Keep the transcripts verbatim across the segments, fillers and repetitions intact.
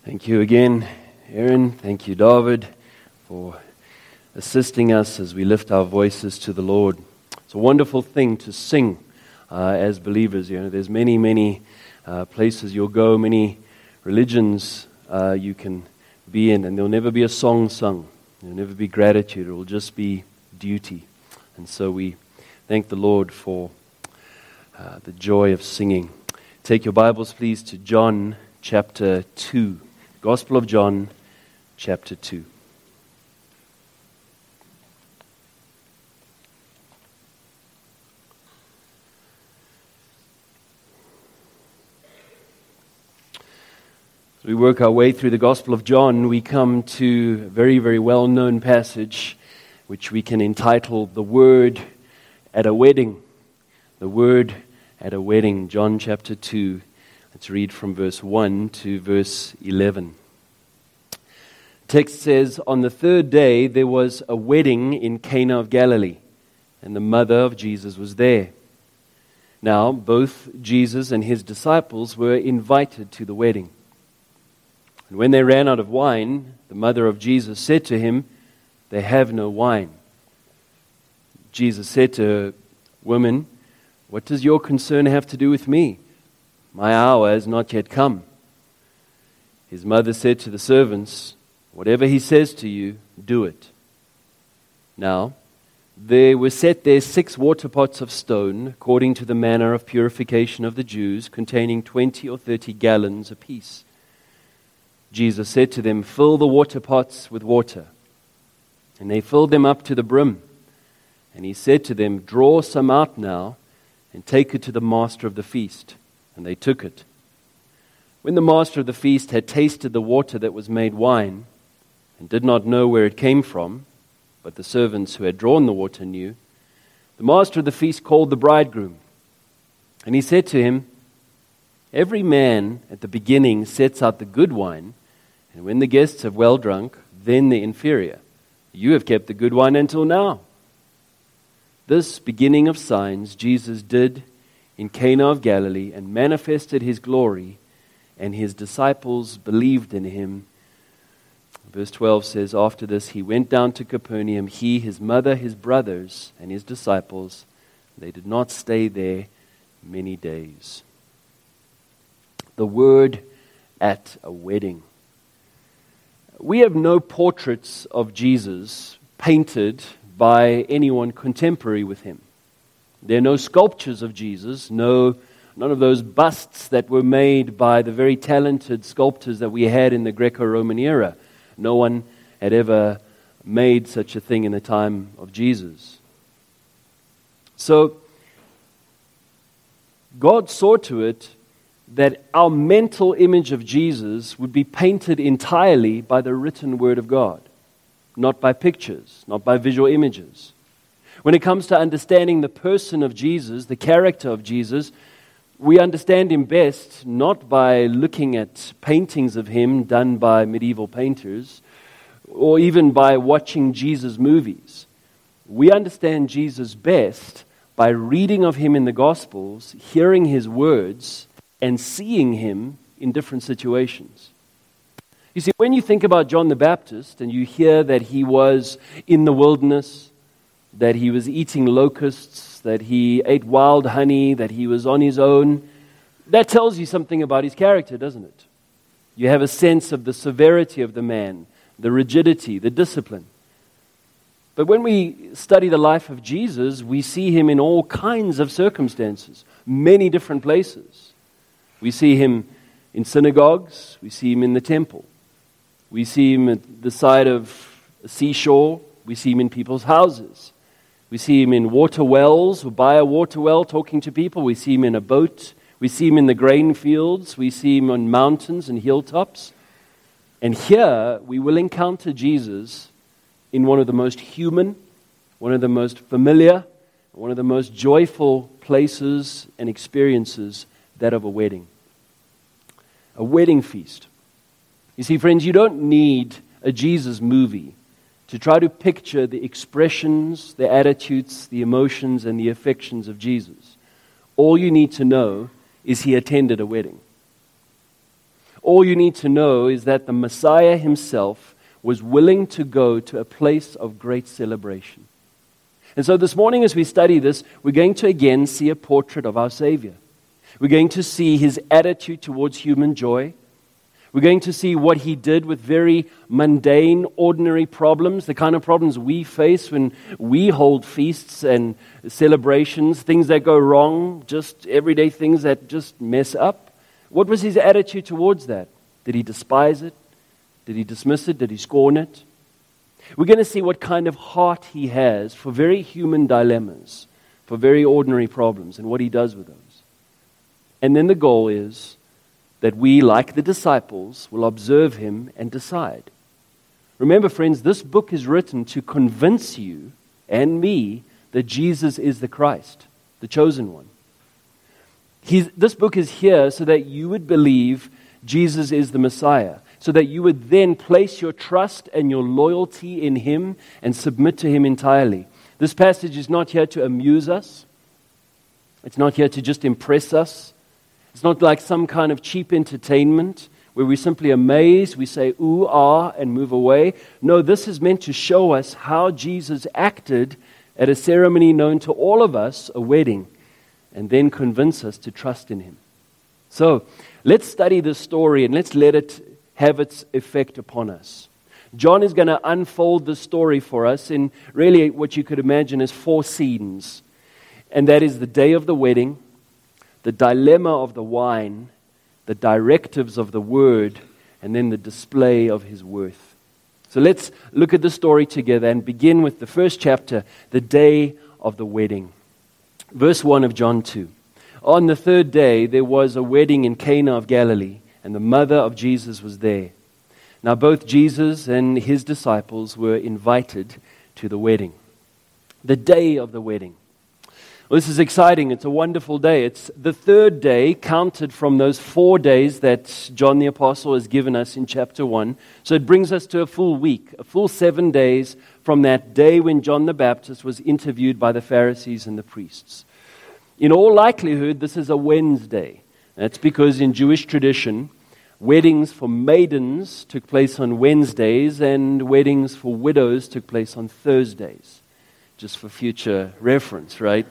Thank you again, Aaron. Thank you, David, for assisting us as we lift our voices to the Lord. It's a wonderful thing to sing uh, as believers. You know, there's many, many uh, places you'll go, many religions uh, you can be in, and there'll never be a song sung. There'll never be gratitude. It will just be duty. And so we thank the Lord for uh, the joy of singing. Take your Bibles, please, to John chapter two. Gospel of John, chapter two. As we work our way through the Gospel of John, we come to a very, very well-known passage which we can entitle The Word at a Wedding. The Word at a Wedding, John chapter two. Let's read from verse one to verse eleven. The text says, "On the third day there was a wedding in Cana of Galilee, and the mother of Jesus was there. Now both Jesus and his disciples were invited to the wedding. And when they ran out of wine, the mother of Jesus said to him, 'They have no wine.' Jesus said to her, 'Woman, what does your concern have to do with me? My hour has not yet come.' His mother said to the servants, 'Whatever he says to you, do it.' Now, there were set there six water pots of stone, according to the manner of purification of the Jews, containing twenty or thirty gallons apiece. Jesus said to them, 'Fill the water pots with water.' And they filled them up to the brim. And he said to them, 'Draw some out now, and take it to the master of the feast.' And they took it. When the master of the feast had tasted the water that was made wine, and did not know where it came from, but the servants who had drawn the water knew, the master of the feast called the bridegroom. And he said to him, 'Every man at the beginning sets out the good wine, and when the guests have well drunk, then the inferior. You have kept the good wine until now.' This beginning of signs Jesus did in Cana of Galilee, and manifested his glory, and his disciples believed in him." Verse twelve says, "After this he went down to Capernaum, he, his mother, his brothers, and his disciples. They did not stay there many days." The word at a wedding. We have no portraits of Jesus painted by anyone contemporary with him. There are no sculptures of Jesus, no, none of those busts that were made by the very talented sculptors that we had in the Greco-Roman era. No one had ever made such a thing in the time of Jesus. So, God saw to it that our mental image of Jesus would be painted entirely by the written Word of God, not by pictures, not by visual images. When it comes to understanding the person of Jesus, the character of Jesus, we understand him best not by looking at paintings of him done by medieval painters or even by watching Jesus movies. We understand Jesus best by reading of him in the Gospels, hearing his words, and seeing him in different situations. You see, when you think about John the Baptist and you hear that he was in the wilderness, that he was eating locusts, that he ate wild honey, that he was on his own, that tells you something about his character, doesn't it? You have a sense of the severity of the man, the rigidity, the discipline. But when we study the life of Jesus, we see him in all kinds of circumstances, many different places. We see him in synagogues, we see him in the temple. We see him at the side of a seashore, we see him in people's houses. We see him in water wells, or by a water well talking to people. We see him in a boat. We see him in the grain fields. We see him on mountains and hilltops. And here we will encounter Jesus in one of the most human, one of the most familiar, one of the most joyful places and experiences, that of a wedding. A wedding feast. You see, friends, you don't need a Jesus movie to try to picture the expressions, the attitudes, the emotions, and the affections of Jesus. All you need to know is he attended a wedding. All you need to know is that the Messiah himself was willing to go to a place of great celebration. And so this morning as we study this, we're going to again see a portrait of our Savior. We're going to see his attitude towards human joy. We're going to see what he did with very mundane, ordinary problems, the kind of problems we face when we hold feasts and celebrations, things that go wrong, just everyday things that just mess up. What was his attitude towards that? Did he despise it? Did he dismiss it? Did he scorn it? We're going to see what kind of heart he has for very human dilemmas, for very ordinary problems, and what he does with those. And then the goal is that we, like the disciples, will observe him and decide. Remember, friends, this book is written to convince you and me that Jesus is the Christ, the chosen one. He's, this book is here so that you would believe Jesus is the Messiah, so that you would then place your trust and your loyalty in him and submit to him entirely. This passage is not here to amuse us. It's not here to just impress us. It's not like some kind of cheap entertainment where we're simply amazed, we say, ooh, ah, and move away. No, this is meant to show us how Jesus acted at a ceremony known to all of us, a wedding, and then convince us to trust in him. So, let's study this story and let's let it have its effect upon us. John is going to unfold the story for us in really what you could imagine as four scenes. And that is the day of the wedding, the dilemma of the wine, the directives of the word, and then the display of his worth. So let's look at the story together and begin with the first chapter, the day of the wedding. Verse one of John two. On the third day there was a wedding in Cana of Galilee, and the mother of Jesus was there. Now both Jesus and his disciples were invited to the wedding. The day of the wedding. Well, this is exciting. It's a wonderful day. It's the third day counted from those four days that John the Apostle has given us in chapter one. So it brings us to a full week, a full seven days from that day when John the Baptist was interviewed by the Pharisees and the priests. In all likelihood, this is a Wednesday. That's because in Jewish tradition, weddings for maidens took place on Wednesdays and weddings for widows took place on Thursdays. Just for future reference, right?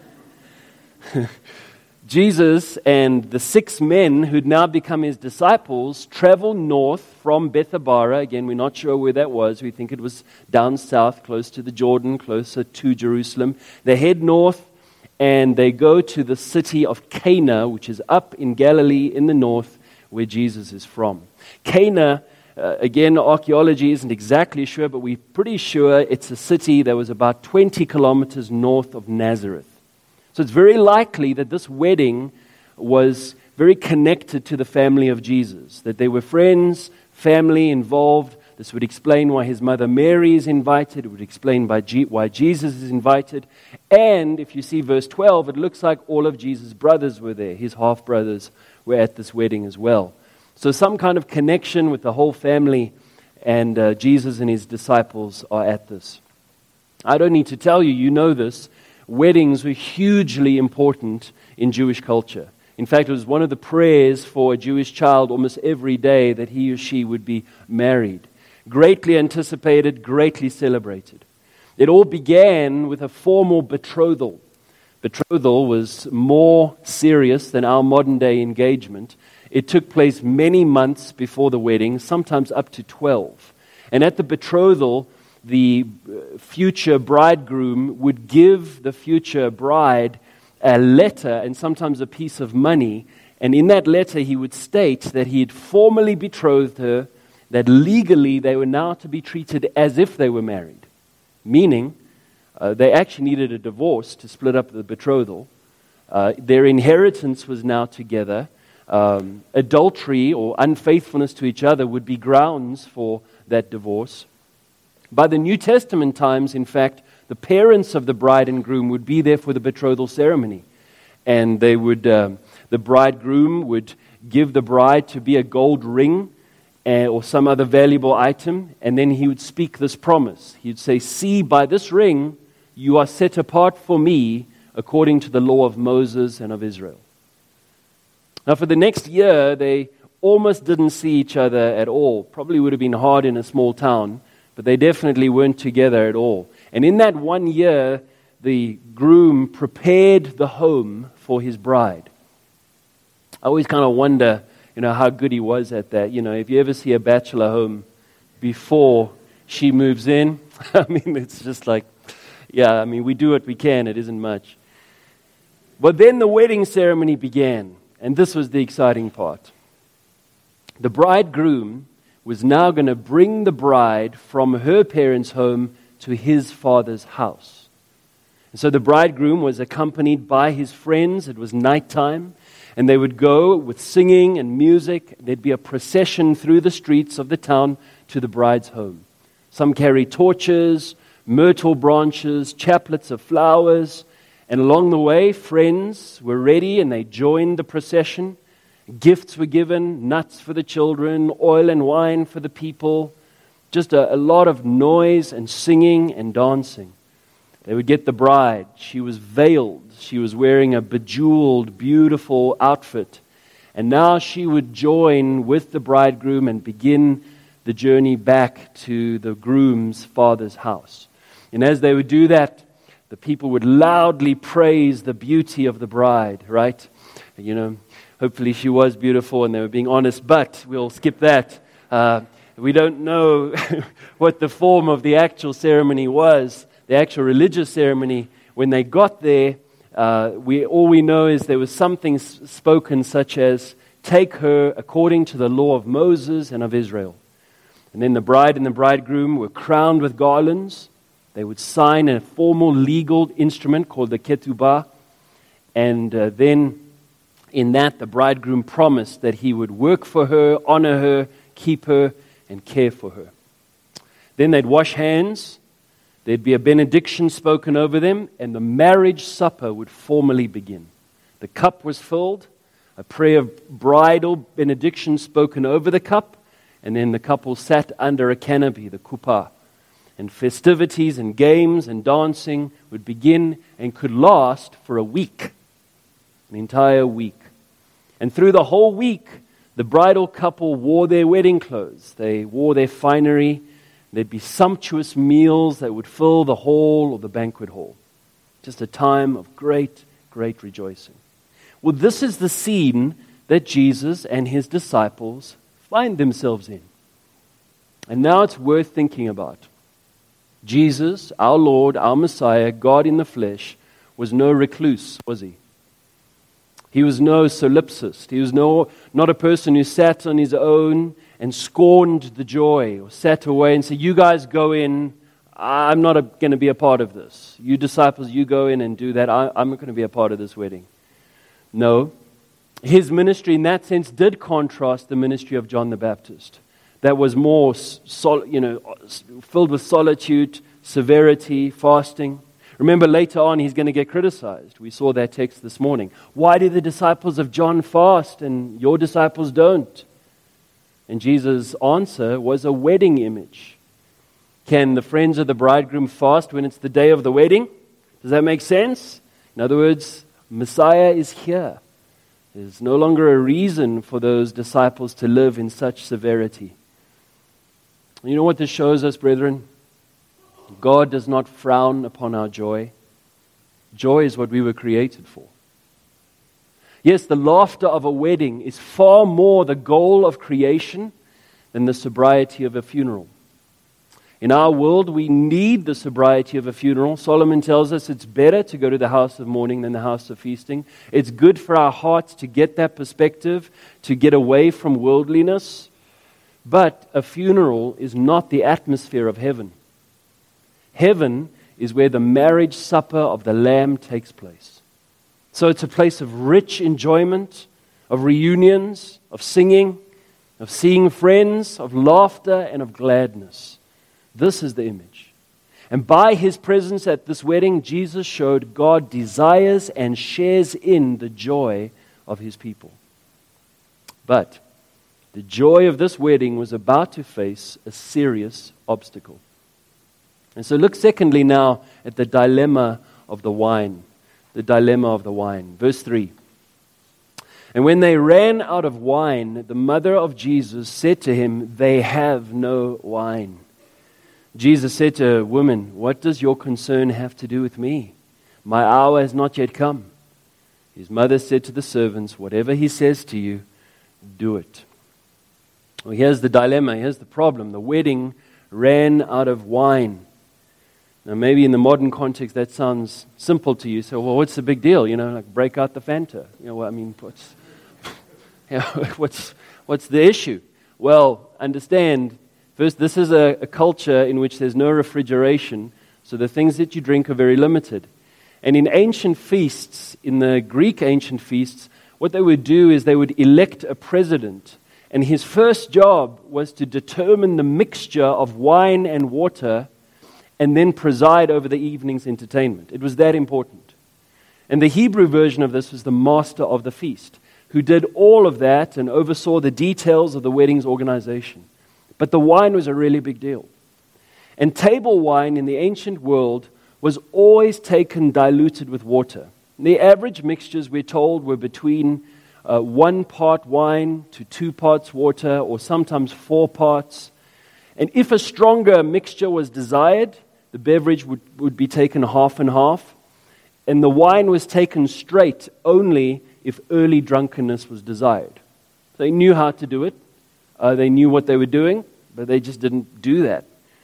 Jesus and the six men who'd now become his disciples travel north from Bethabara. Again, we're not sure where that was. We think it was down south, close to the Jordan, closer to Jerusalem. They head north and they go to the city of Cana, which is up in Galilee in the north, where Jesus is from. Cana, uh, again, archaeology isn't exactly sure, but we're pretty sure it's a city that was about twenty kilometers north of Nazareth. So it's very likely that this wedding was very connected to the family of Jesus, that they were friends, family involved. This would explain why his mother Mary is invited. It would explain by G- why Jesus is invited. And if you see verse twelve, it looks like all of Jesus' brothers were there. His half-brothers were at this wedding as well. So some kind of connection with the whole family, and uh, Jesus and his disciples are at this. I don't need to tell you, you know this. Weddings were hugely important in Jewish culture. In fact, it was one of the prayers for a Jewish child almost every day that he or she would be married. Greatly anticipated, greatly celebrated. It all began with a formal betrothal. Betrothal was more serious than our modern day engagement. It took place many months before the wedding, sometimes up to twelve. And at the betrothal, the future bridegroom would give the future bride a letter and sometimes a piece of money. And in that letter, he would state that he had formally betrothed her, that legally they were now to be treated as if they were married. Meaning, uh, they actually needed a divorce to split up the betrothal. Uh, their inheritance was now together. Um, adultery or unfaithfulness to each other would be grounds for that divorce. By the New Testament times, in fact, the parents of the bride and groom would be there for the betrothal ceremony. And they would, um, the bridegroom would give the bride to be a gold ring uh, or some other valuable item, and then he would speak this promise. He would say, "See, by this ring you are set apart for me according to the law of Moses and of Israel." Now for the next year, they almost didn't see each other at all. Probably would have been hard in a small town, but they definitely weren't together at all. And in that one year, the groom prepared the home for his bride. I always kind of wonder, you know, how good he was at that. You know, if you ever see a bachelor home before she moves in, I mean, it's just like, yeah, I mean, we do what we can. It isn't much. But then the wedding ceremony began, and this was the exciting part. The bridegroom was now going to bring the bride from her parents' home to his father's house. And so the bridegroom was accompanied by his friends. It was nighttime, and they would go with singing and music. There'd be a procession through the streets of the town to the bride's home. Some carried torches, myrtle branches, chaplets of flowers, and along the way, friends were ready and they joined the procession. Gifts were given, nuts for the children, oil and wine for the people. Just a, a lot of noise and singing and dancing. They would get the bride. She was veiled. She was wearing a bejeweled, beautiful outfit. And now she would join with the bridegroom and begin the journey back to the groom's father's house. And as they would do that, the people would loudly praise the beauty of the bride, right? You know, hopefully she was beautiful and they were being honest, but we'll skip that. Uh, we don't know what the form of the actual ceremony was, the actual religious ceremony. When they got there, uh, we all we know is there was something s- spoken such as, take her according to the law of Moses and of Israel. And then the bride and the bridegroom were crowned with garlands. They would sign a formal legal instrument called the ketubah. And uh, then in that, the bridegroom promised that he would work for her, honor her, keep her, and care for her. Then they'd wash hands. There'd be a benediction spoken over them, and the marriage supper would formally begin. The cup was filled, a prayer of bridal benediction spoken over the cup, and then the couple sat under a canopy, the kuppah. And festivities and games and dancing would begin and could last for a week, an entire week. And through the whole week, the bridal couple wore their wedding clothes. They wore their finery. There'd be sumptuous meals that would fill the hall or the banquet hall. Just a time of great, great rejoicing. Well, this is the scene that Jesus and his disciples find themselves in. And now it's worth thinking about. Jesus, our Lord, our Messiah, God in the flesh, was no recluse, was he? He was no solipsist. He was no not a person who sat on his own and scorned the joy, or sat away and said, you guys go in, I'm not going to be a part of this. You disciples, you go in and do that. I, I'm not going to be a part of this wedding. No. His ministry in that sense did contrast the ministry of John the Baptist. That was more, sol- you know, filled with solitude, severity, fasting. Remember, later on, he's going to get criticized. We saw that text this morning. Why do the disciples of John fast and your disciples don't? And Jesus' answer was a wedding image. Can the friends of the bridegroom fast when it's the day of the wedding? Does that make sense? In other words, Messiah is here. There's no longer a reason for those disciples to live in such severity. You know what this shows us, brethren? God does not frown upon our joy. Joy is what we were created for. Yes, the laughter of a wedding is far more the goal of creation than the sobriety of a funeral. In our world, we need the sobriety of a funeral. Solomon tells us it's better to go to the house of mourning than the house of feasting. It's good for our hearts to get that perspective, to get away from worldliness. But a funeral is not the atmosphere of heaven. Heaven is where the marriage supper of the Lamb takes place. So it's a place of rich enjoyment, of reunions, of singing, of seeing friends, of laughter, and of gladness. This is the image. And by his presence at this wedding, Jesus showed God desires and shares in the joy of his people. But the joy of this wedding was about to face a serious obstacle. And so look secondly now at the dilemma of the wine. The dilemma of the wine. Verse three. And when they ran out of wine, the mother of Jesus said to him, "They have no wine." Jesus said to her, "Woman, what does your concern have to do with me? My hour has not yet come." His mother said to the servants, "Whatever he says to you, do it." Well, here's the dilemma, here's the problem. The wedding ran out of wine. Now, maybe in the modern context that sounds simple to you. So, well, what's the big deal? You know, like break out the Fanta. You know, I mean, what's, you know, what's, what's the issue? Well, understand, first, this is a, a culture in which there's no refrigeration, so the things that you drink are very limited. And in ancient feasts, in the Greek ancient feasts, what they would do is they would elect a president, and his first job was to determine the mixture of wine and water and then preside over the evening's entertainment. It was that important. And the Hebrew version of this was the master of the feast, who did all of that and oversaw the details of the wedding's organization. But the wine was a really big deal. And table wine in the ancient world was always taken diluted with water. The average mixtures, we're told, were between uh, one part wine to two parts water, or sometimes four parts. And if a stronger mixture was desired, the beverage would, would be taken half and half. And the wine was taken straight only if early drunkenness was desired. They knew how to do it. Uh, they knew what they were doing, but they just didn't do that.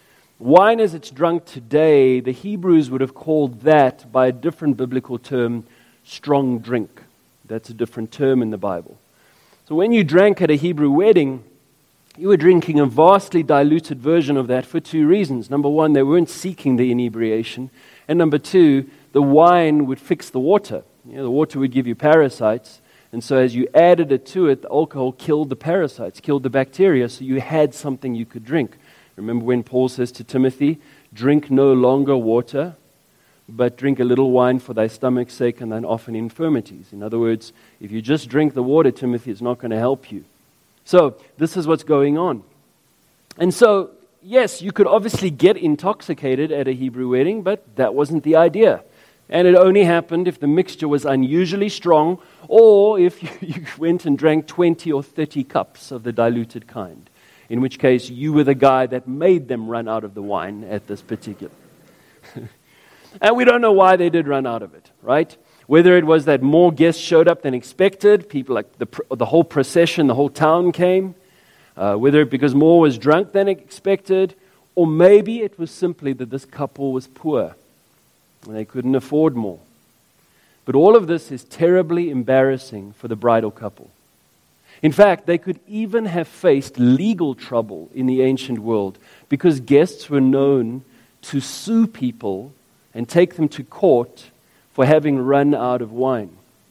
Wine as it's drunk today, the Hebrews would have called that, by a different biblical term, strong drink. That's a different term in the Bible. So when you drank at a Hebrew wedding, you were drinking a vastly diluted version of that for two reasons. Number one, they weren't seeking the inebriation. And number two, the wine would fix the water. You know, the water would give you parasites. And so as you added it to it, the alcohol killed the parasites, killed the bacteria, so you had something you could drink. Remember when Paul says to Timothy, "Drink no longer water, but drink a little wine for thy stomach's sake and thine often infirmities." In other words, if you just drink the water, Timothy, it's not going to help you. So this is what's going on. And so, yes, you could obviously get intoxicated at a Hebrew wedding, but that wasn't the idea. And it only happened if the mixture was unusually strong, or if you, you went and drank twenty or thirty cups of the diluted kind, in which case you were the guy that made them run out of the wine at this particular. And we don't know why they did run out of it, right? Whether it was that more guests showed up than expected, people like the, the whole procession, the whole town came, uh, whether it because more was drunk than expected, or maybe it was simply that this couple was poor and they couldn't afford more. But all of this is terribly embarrassing for the bridal couple. In fact, they could even have faced legal trouble in the ancient world because guests were known to sue people and take them to court for having run out of wine.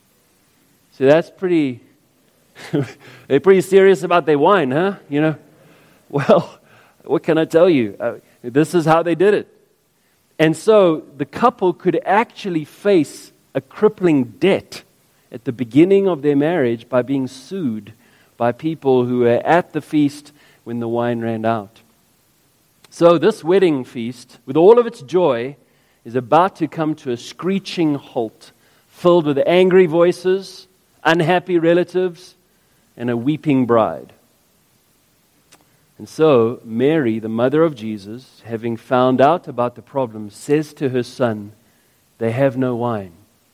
So that's pretty, they're pretty serious about their wine, huh? You know, well, what can I tell you? Uh, this is how they did it. And so the couple could actually face a crippling debt at the beginning of their marriage by being sued by people who were at the feast when the wine ran out. So this wedding feast, with all of its joy, is about to come to a screeching halt, filled with angry voices, unhappy relatives, and a weeping bride. And so Mary, the mother of Jesus, having found out about the problem, says to her son, "They have no wine."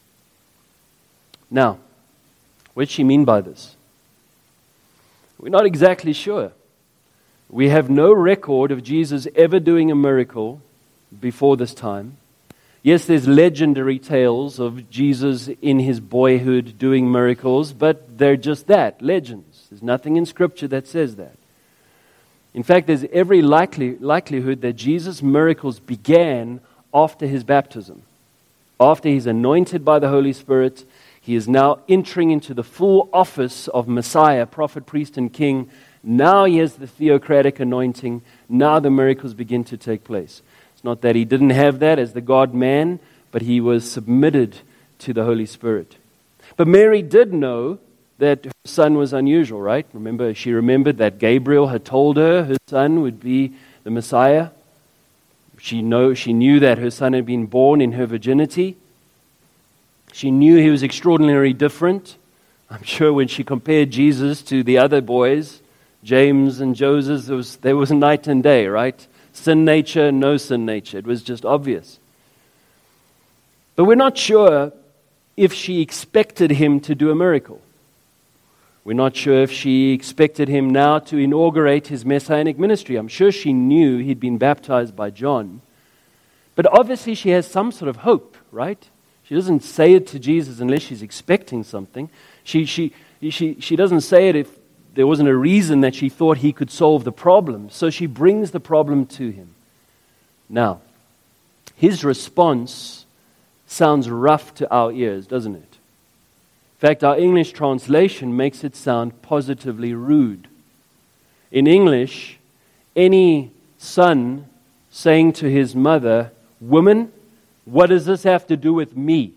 Now, what does she mean by this? We're not exactly sure. We have no record of Jesus ever doing a miracle before this time. Yes, there's legendary tales of Jesus in his boyhood doing miracles, but they're just that, legends. There's nothing in Scripture that says that. In fact, there's every likely, likelihood that Jesus' miracles began after his baptism. After he's anointed by the Holy Spirit, he is now entering into the full office of Messiah, prophet, priest, and king. Now he has the theocratic anointing. Now the miracles begin to take place. It's not that he didn't have that as the God-man, but he was submitted to the Holy Spirit. But Mary did know that her son was unusual, right? Remember, she remembered that Gabriel had told her her son would be the Messiah. She know, she knew that her son had been born in her virginity. She knew he was extraordinarily different. I'm sure when she compared Jesus to the other boys, James and Joseph, there was, there was night and day, right? Sin nature, no sin nature. It was just obvious. But we're not sure if she expected him to do a miracle. We're not sure if she expected him now to inaugurate his messianic ministry. I'm sure she knew he'd been baptized by John. But obviously she has some sort of hope, right? She doesn't say it to Jesus unless she's expecting something. She, she, she, she doesn't say it if there wasn't a reason that she thought he could solve the problem. So she brings the problem to him. Now, his response sounds rough to our ears, doesn't it? In fact, our English translation makes it sound positively rude. In English, any son saying to his mother, "Woman, what does this have to do with me?"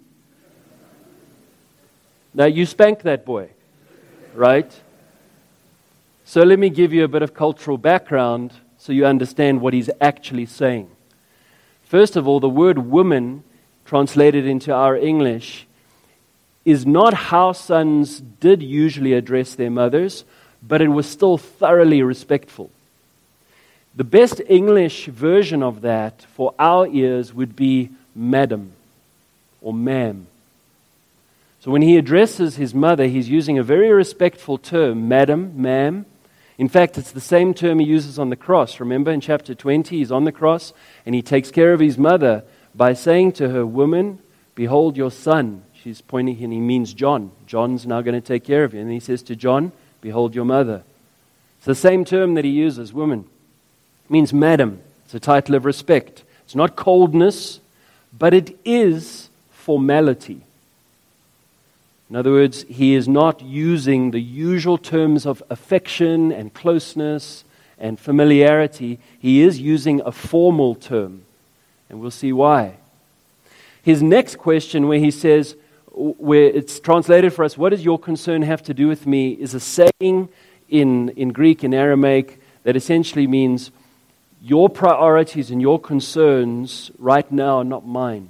Now, you spank that boy, right? So let me give you a bit of cultural background so you understand what he's actually saying. First of all, the word woman, translated into our English, is not how sons did usually address their mothers, but it was still thoroughly respectful. The best English version of that for our ears would be madam or ma'am. So when he addresses his mother, he's using a very respectful term, madam, ma'am. In fact, it's the same term he uses on the cross. Remember in chapter twenty, he's on the cross and he takes care of his mother by saying to her, "Woman, behold your son." She's pointing, and he means John. John's now going to take care of you. And he says to John, "Behold your mother." It's the same term that he uses, woman. It means madam. It's a title of respect. It's not coldness, but it is formality. In other words, he is not using the usual terms of affection and closeness and familiarity. He is using a formal term, and we'll see why. His next question, where he says, where it's translated for us, "What does your concern have to do with me?" is a saying in, in Greek, in Aramaic, that essentially means, your priorities and your concerns right now are not mine.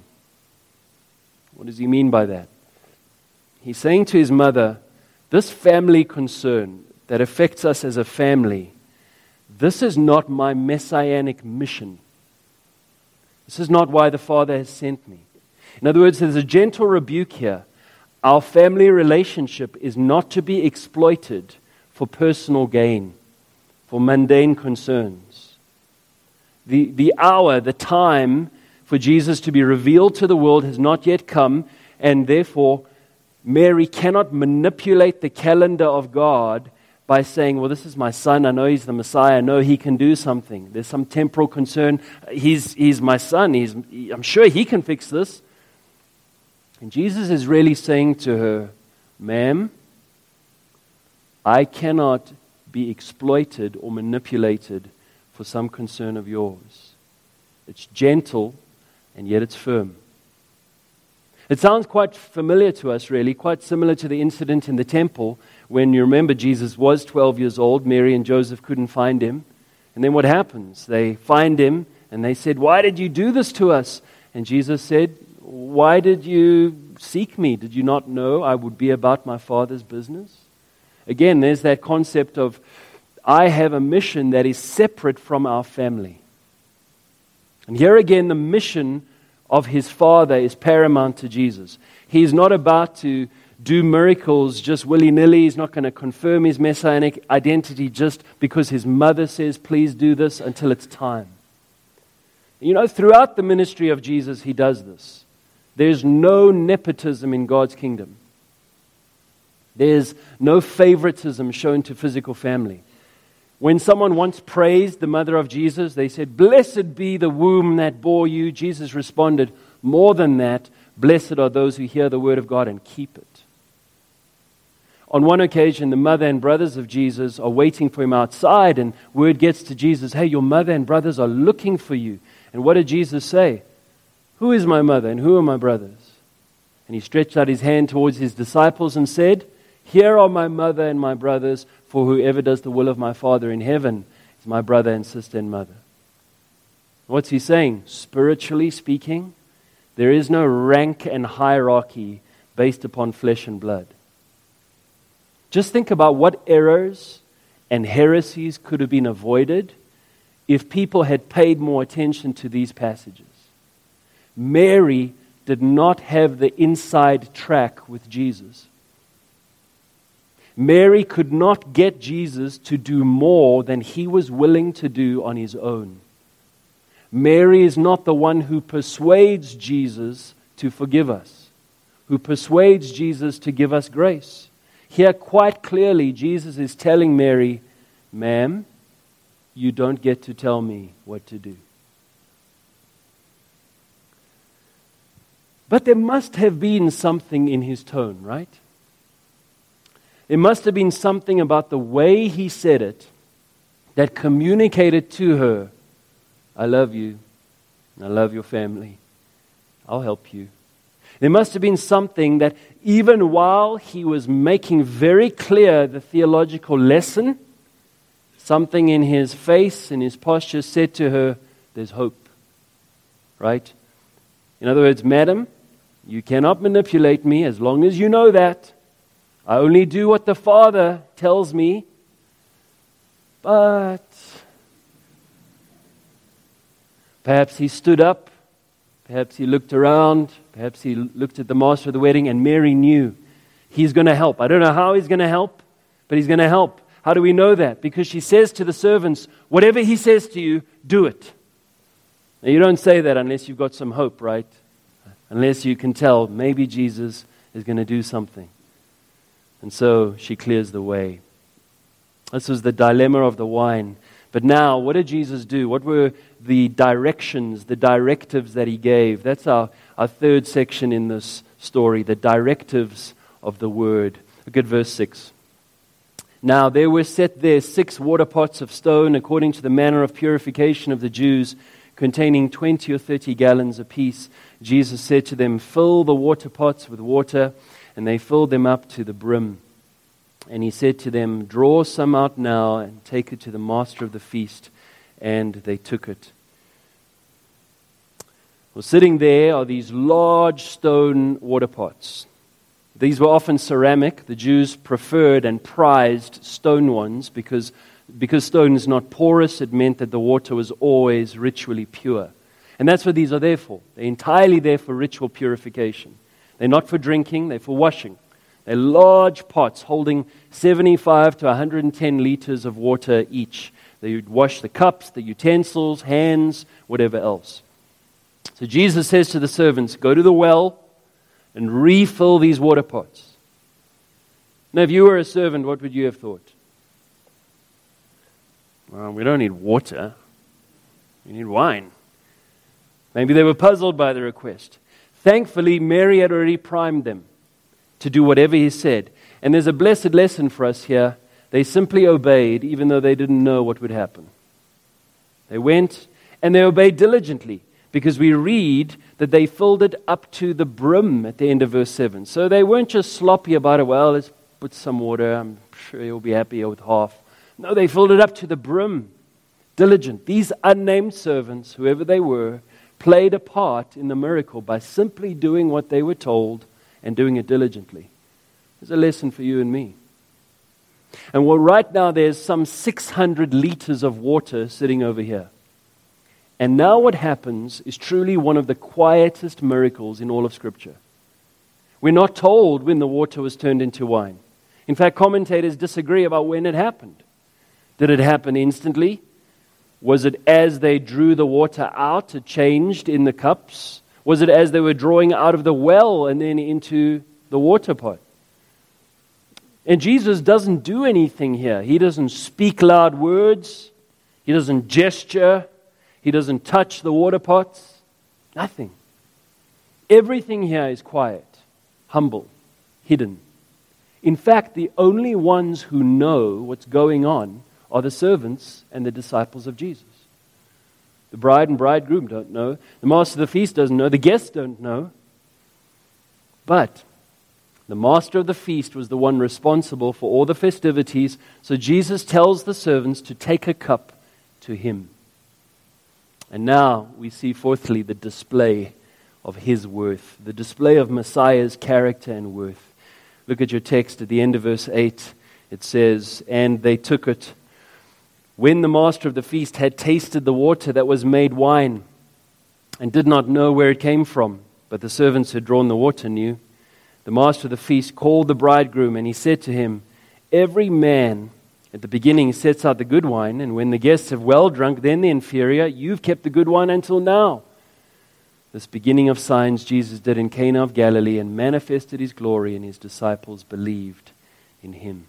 What does he mean by that? He's saying to his mother, this family concern that affects us as a family, this is not my messianic mission. This is not why the Father has sent me. In other words, there's a gentle rebuke here. Our family relationship is not to be exploited for personal gain, for mundane concerns. The, the hour, the time for Jesus to be revealed to the world has not yet come, and therefore Mary cannot manipulate the calendar of God by saying, "Well, this is my son, I know he's the Messiah, I know he can do something. There's some temporal concern. He's, he's my son, he's, I'm sure he can fix this." And Jesus is really saying to her, "Ma'am, I cannot be exploited or manipulated for some concern of yours." It's gentle, and yet it's firm. It sounds quite familiar to us, really, quite similar to the incident in the temple when, you remember, Jesus was twelve years old. Mary and Joseph couldn't find him. And then what happens? They find him, and they said, "Why did you do this to us?" And Jesus said, "Why did you seek me? Did you not know I would be about my Father's business?" Again, there's that concept of, I have a mission that is separate from our family. And here again, the mission of his Father is paramount to Jesus. He's not about to do miracles just willy-nilly. He's not going to confirm his messianic identity just because his mother says, "Please do this," until it's time. You know, throughout the ministry of Jesus, he does this. There's no nepotism in God's kingdom. There's no favoritism shown to physical family. When someone once praised the mother of Jesus, they said, "Blessed be the womb that bore you." Jesus responded, "More than that, blessed are those who hear the word of God and keep it." On one occasion, the mother and brothers of Jesus are waiting for him outside, and word gets to Jesus, "Hey, your mother and brothers are looking for you." And what did Jesus say? "Who is my mother and who are my brothers?" And he stretched out his hand towards his disciples and said, "Here are my mother and my brothers, for whoever does the will of my Father in heaven is my brother and sister and mother." What's he saying? Spiritually speaking, there is no rank and hierarchy based upon flesh and blood. Just think about what errors and heresies could have been avoided if people had paid more attention to these passages. Mary did not have the inside track with Jesus. Mary could not get Jesus to do more than he was willing to do on his own. Mary is not the one who persuades Jesus to forgive us, who persuades Jesus to give us grace. Here, quite clearly, Jesus is telling Mary, "Ma'am, you don't get to tell me what to do." But there must have been something in his tone, right? There must have been something about the way he said it that communicated to her, "I love you. I love your family. I'll help you." There must have been something that even while he was making very clear the theological lesson, something in his face, in his posture said to her, "There's hope." Right? In other words, "Madam, you cannot manipulate me as long as you know that. I only do what the Father tells me. But..." Perhaps he stood up. Perhaps he looked around. Perhaps he looked at the master of the wedding, and Mary knew he's going to help. I don't know how he's going to help, but he's going to help. How do we know that? Because she says to the servants, "Whatever he says to you, do it." Now, you don't say that unless you've got some hope, right? Unless you can tell maybe Jesus is going to do something. And so she clears the way. This was the dilemma of the wine. But now, what did Jesus do? What were the directions, the directives that he gave? That's our, our third section in this story, the directives of the word. Look at verse six. "Now there were set there six water pots of stone according to the manner of purification of the Jews, containing twenty or thirty gallons apiece. Jesus said to them, 'Fill the water pots with water,' and they filled them up to the brim. And he said to them, 'Draw some out now and take it to the master of the feast.' And they took it." Well, sitting there are these large stone water pots. These were often ceramic. The Jews preferred and prized stone ones because, because stone is not porous. It meant that the water was always ritually pure. And that's what these are there for. They're entirely there for ritual purification. They're not for drinking, they're for washing. They're large pots holding seventy-five to one hundred ten liters of water each. They would wash the cups, the utensils, hands, whatever else. So Jesus says to the servants, "Go to the well and refill these water pots." Now, if you were a servant, what would you have thought? Well, we don't need water. We need wine. Maybe they were puzzled by the request. Thankfully, Mary had already primed them to do whatever he said. And there's a blessed lesson for us here. They simply obeyed, even though they didn't know what would happen. They went and they obeyed diligently, because we read that they filled it up to the brim at the end of verse seven. So they weren't just sloppy about it. Well, let's put some water. I'm sure you'll be happy with half. No, they filled it up to the brim. Diligent. These unnamed servants, whoever they were, played a part in the miracle by simply doing what they were told and doing it diligently. There's a lesson for you and me. And well, right now there's some six hundred liters of water sitting over here. And now what happens is truly one of the quietest miracles in all of Scripture. We're not told when the water was turned into wine. In fact, commentators disagree about when it happened. Did it happen instantly? Was it as they drew the water out, it changed in the cups? Was it as they were drawing out of the well and then into the water pot? And Jesus doesn't do anything here. He doesn't speak loud words. He doesn't gesture. He doesn't touch the water pots. Nothing. Everything here is quiet, humble, hidden. In fact, the only ones who know what's going on are the servants and the disciples of Jesus. The bride and bridegroom don't know. The master of the feast doesn't know. The guests don't know. But the master of the feast was the one responsible for all the festivities. So Jesus tells the servants to take a cup to him. And now we see fourthly the display of his worth, the display of Messiah's character and worth. Look at your text at the end of verse eight. It says, "And they took it. When the master of the feast had tasted the water that was made wine, and did not know where it came from, but the servants who had drawn the water knew, the master of the feast called the bridegroom, and he said to him, 'Every man at the beginning sets out the good wine, and when the guests have well drunk, then the inferior. You've kept the good wine until now.' This beginning of signs Jesus did in Cana of Galilee and manifested his glory, and his disciples believed in him."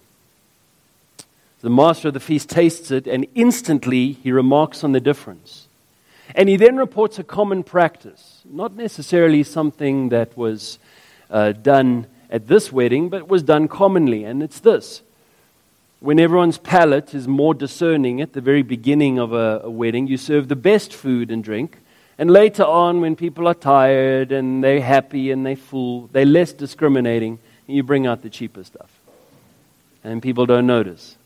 The master of the feast tastes it, and instantly he remarks on the difference. And he then reports a common practice, not necessarily something that was uh, done at this wedding, but was done commonly, and it's this. When everyone's palate is more discerning at the very beginning of a, a wedding, you serve the best food and drink. And later on, when people are tired and they're happy and they're full, they're less discriminating, and you bring out the cheaper stuff. And people don't notice.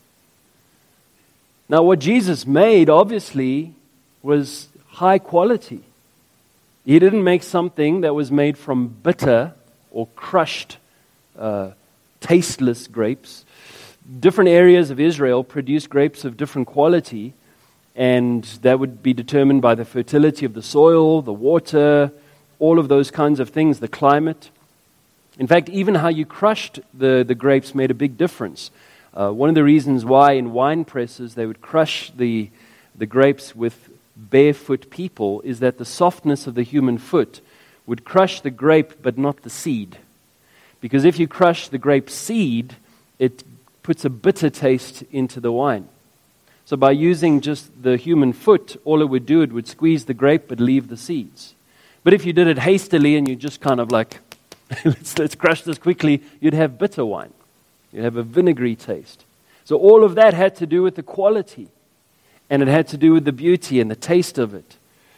Now, what Jesus made, obviously, was high quality. He didn't make something that was made from bitter or crushed, uh, tasteless grapes. Different areas of Israel produce grapes of different quality, and that would be determined by the fertility of the soil, the water, all of those kinds of things, the climate. In fact, even how you crushed the, the grapes made a big difference. Uh, one of the reasons why in wine presses they would crush the, the grapes with barefoot people is that the softness of the human foot would crush the grape but not the seed. Because if you crush the grape seed, it puts a bitter taste into the wine. So by using just the human foot, all it would do, it would squeeze the grape but leave the seeds. But if you did it hastily and you just kind of like, let's, let's crush this quickly, you'd have bitter wine. You'd have a vinegary taste. So all of that had to do with the quality. And it had to do with the beauty and the taste of it.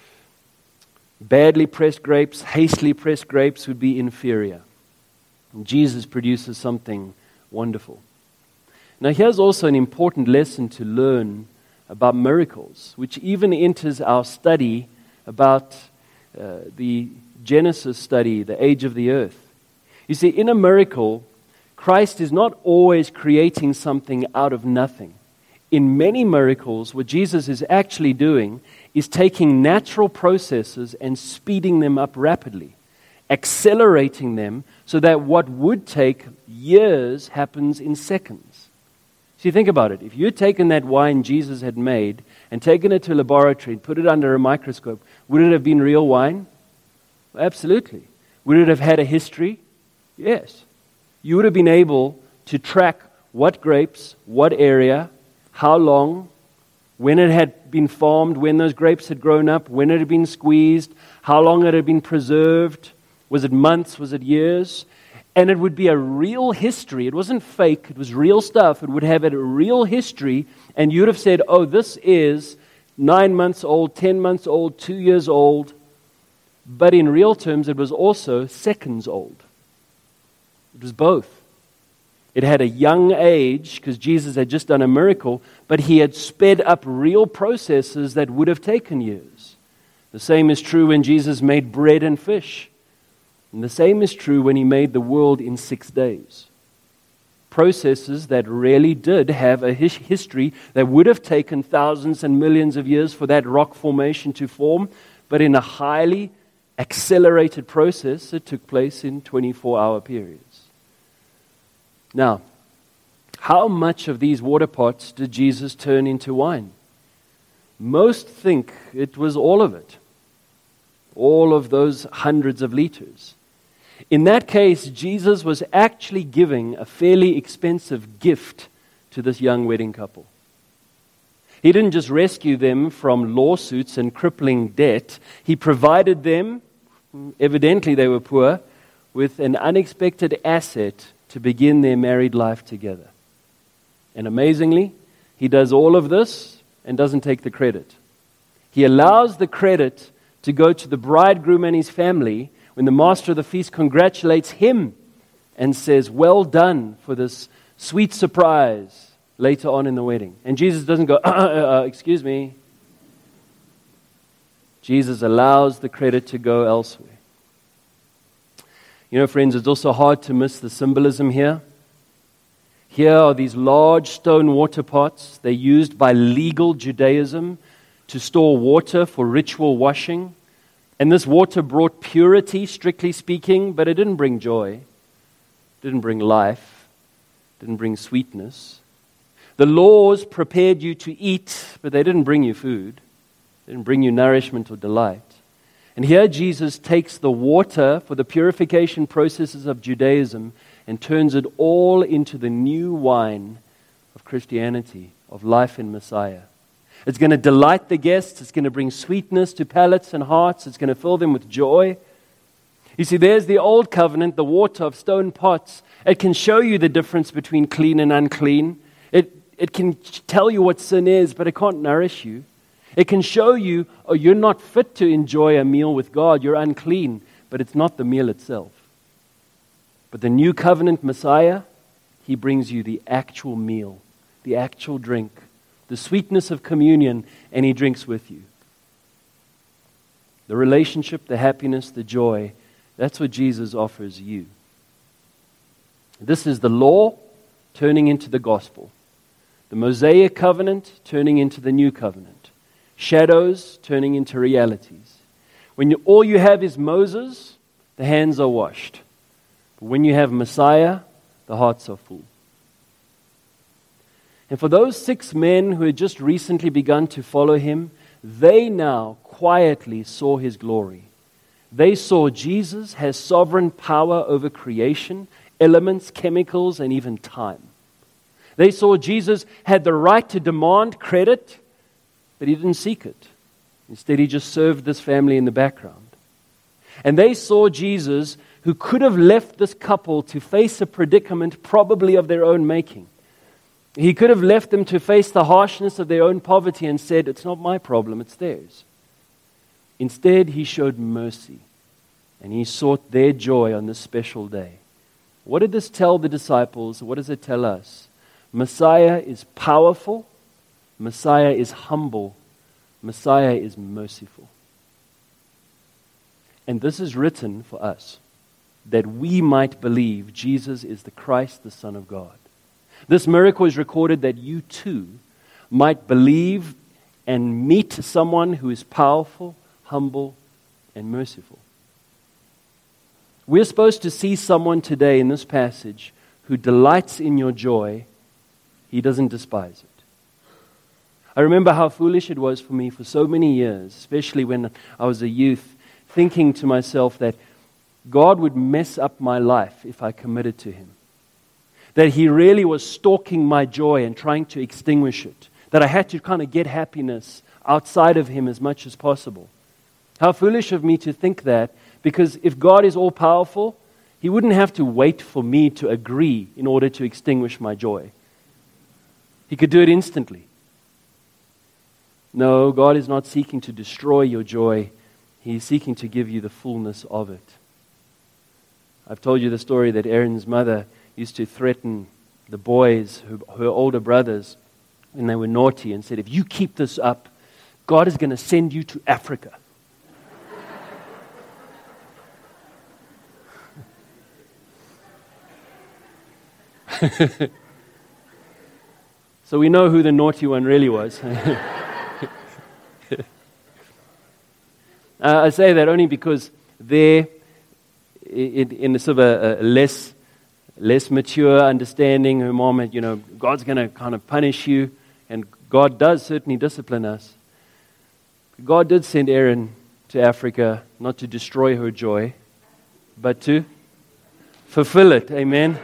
Badly pressed grapes, hastily pressed grapes would be inferior. And Jesus produces something wonderful. Now here's also an important lesson to learn about miracles, which even enters our study about uh, the Genesis study, the age of the earth. You see, in a miracle, Christ is not always creating something out of nothing. In many miracles, what Jesus is actually doing is taking natural processes and speeding them up rapidly, accelerating them so that what would take years happens in seconds. See, think about it. If you had taken that wine Jesus had made and taken it to a laboratory and put it under a microscope, would it have been real wine? Absolutely. Would it have had a history? Yes. You would have been able to track what grapes, what area, how long, when it had been farmed, when those grapes had grown up, when it had been squeezed, how long it had been preserved. Was it months? Was it years? And it would be a real history. It wasn't fake. It was real stuff. It would have a real history. And you'd have said, oh, this is nine months old, ten months old, two years old. But in real terms, it was also seconds old. It was both. It had a young age, because Jesus had just done a miracle, but he had sped up real processes that would have taken years. The same is true when Jesus made bread and fish. And the same is true when he made the world in six days. Processes that really did have a his- history that would have taken thousands and millions of years for that rock formation to form, but in a highly accelerated process, it took place in twenty-four hour periods. Now, how much of these water pots did Jesus turn into wine? Most think it was all of it. All of those hundreds of liters. In that case, Jesus was actually giving a fairly expensive gift to this young wedding couple. He didn't just rescue them from lawsuits and crippling debt. He provided them, evidently they were poor, with an unexpected asset to begin their married life together. And amazingly, he does all of this and doesn't take the credit. He allows the credit to go to the bridegroom and his family when the master of the feast congratulates him and says, well done for this sweet surprise later on in the wedding. And Jesus doesn't go, uh, uh, uh, excuse me. Jesus allows the credit to go elsewhere. You know, friends, it's also hard to miss the symbolism here. Here are these large stone water pots. They're used by legal Judaism to store water for ritual washing. And this water brought purity, strictly speaking, but it didn't bring joy. It didn't bring life. It didn't bring sweetness. The laws prepared you to eat, but they didn't bring you food. They didn't bring you nourishment or delight. And here Jesus takes the water for the purification processes of Judaism and turns it all into the new wine of Christianity, of life in Messiah. It's going to delight the guests. It's going to bring sweetness to palates and hearts. It's going to fill them with joy. You see, there's the old covenant, the water of stone pots. It can show you the difference between clean and unclean. It, it can tell you what sin is, but it can't nourish you. It can show you, oh, you're not fit to enjoy a meal with God. You're unclean, but it's not the meal itself. But the new covenant Messiah, he brings you the actual meal, the actual drink, the sweetness of communion, and he drinks with you. The relationship, the happiness, the joy, that's what Jesus offers you. This is the law turning into the gospel. The Mosaic covenant turning into the new covenant. Shadows turning into realities. When you, all you have is Moses, the hands are washed. But when you have Messiah, the hearts are full. And for those six men who had just recently begun to follow him, they now quietly saw his glory. They saw Jesus has sovereign power over creation, elements, chemicals, and even time. They saw Jesus had the right to demand credit, but he didn't seek it. Instead, he just served this family in the background. And they saw Jesus, who could have left this couple to face a predicament probably of their own making. He could have left them to face the harshness of their own poverty and said, it's not my problem, it's theirs. Instead, he showed mercy, and he sought their joy on this special day. What did this tell the disciples? What does it tell us? Messiah is powerful. Messiah is humble. Messiah is merciful. And this is written for us, that we might believe Jesus is the Christ, the Son of God. This miracle is recorded that you too might believe and meet someone who is powerful, humble, and merciful. We're supposed to see someone today in this passage who delights in your joy. He doesn't despise it. I remember how foolish it was for me for so many years, especially when I was a youth, thinking to myself that God would mess up my life if I committed to him. That he really was stalking my joy and trying to extinguish it. That I had to kind of get happiness outside of him as much as possible. How foolish of me to think that, because if God is all-powerful, he wouldn't have to wait for me to agree in order to extinguish my joy. He could do it instantly. No, God is not seeking to destroy your joy. He is seeking to give you the fullness of it. I've told you the story that Aaron's mother used to threaten the boys, her, her older brothers, when they were naughty, and said, if you keep this up, God is going to send you to Africa. So we know who the naughty one really was. Uh, I say that only because there, in, in a sort of a, a less, less mature understanding, her mom had, you know, God's going to kind of punish you, and God does certainly discipline us. God did send Aaron to Africa, not to destroy her joy, but to fulfill it. Amen.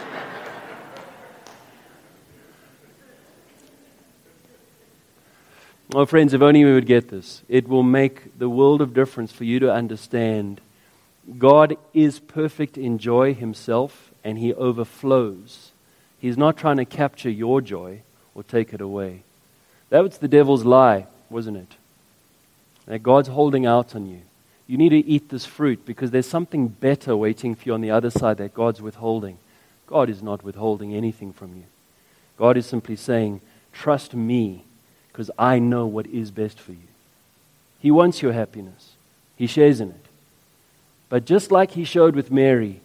Well, friends, if only we would get this. It will make the world of difference for you to understand God is perfect in joy himself, and he overflows. He's not trying to capture your joy or take it away. That was the devil's lie, wasn't it? That God's holding out on you. You need to eat this fruit because there's something better waiting for you on the other side that God's withholding. God is not withholding anything from you. God is simply saying, trust me, because I know what is best for you. He wants your happiness. He shares in it. But just like he showed with Mary,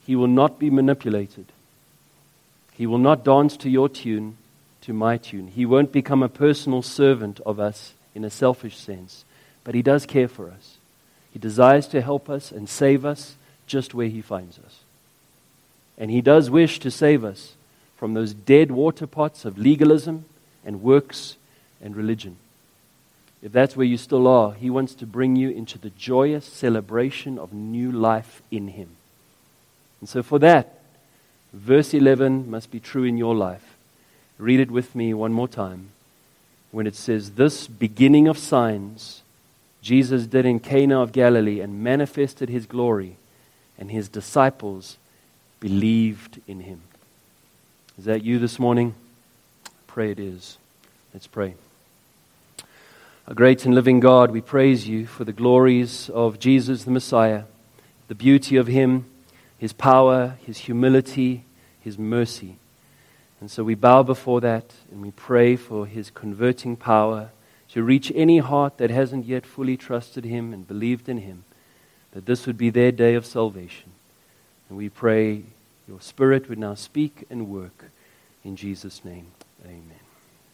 He will not be manipulated. He will not dance to your tune, to my tune. He won't become a personal servant of us in a selfish sense, but He does care for us. He desires to help us and save us just where He finds us. And He does wish to save us from those dead water pots of legalism and works and religion. If that's where you still are, He wants to bring you into the joyous celebration of new life in Him. And so for that, verse eleven must be true in your life. Read it with me one more time. When it says, this beginning of signs Jesus did in Cana of Galilee and manifested His glory, and His disciples believed in Him. Is that you this morning? I pray it is. Let's pray. Our great and living God, we praise You for the glories of Jesus the Messiah, the beauty of Him, His power, His humility, His mercy. And so we bow before that and we pray for His converting power to reach any heart that hasn't yet fully trusted Him and believed in Him, that this would be their day of salvation. And we pray Your Spirit would now speak and work. In Jesus' name, amen.